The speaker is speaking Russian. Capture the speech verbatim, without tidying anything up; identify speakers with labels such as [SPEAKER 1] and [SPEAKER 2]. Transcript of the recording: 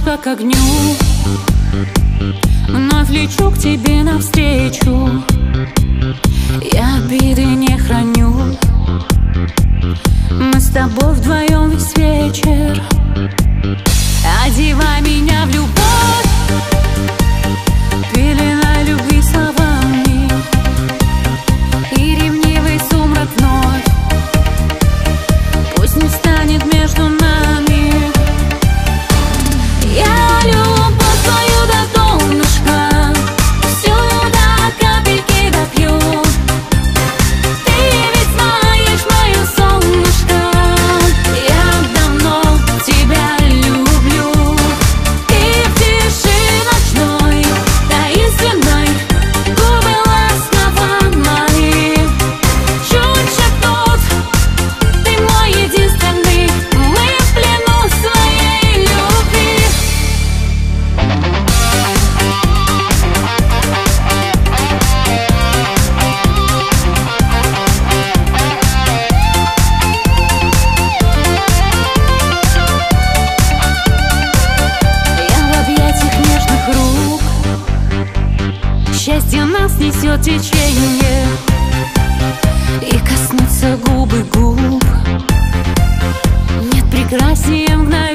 [SPEAKER 1] точка к огню. Вновь лечу к тебе навстречу. Я обиды не храню. Мы с тобой вдвоем весь вечер. Одевай меня в любовь, пеленай любви словами, и ревнивый сумрак вновь пусть не станет между нами. Я любовь твою до донышка, всю до капельки допью. Ты ведь знаешь, мое солнышко, я давно тебя люблю. И в тиши ночной, таинственной, губы ласково мои чуть шепнут: ты мой единственный, мы в плену своей любви. Я в объятиях нежных рук, счастье нас несет течение, и коснуться губы губ нет прекраснее мгновения.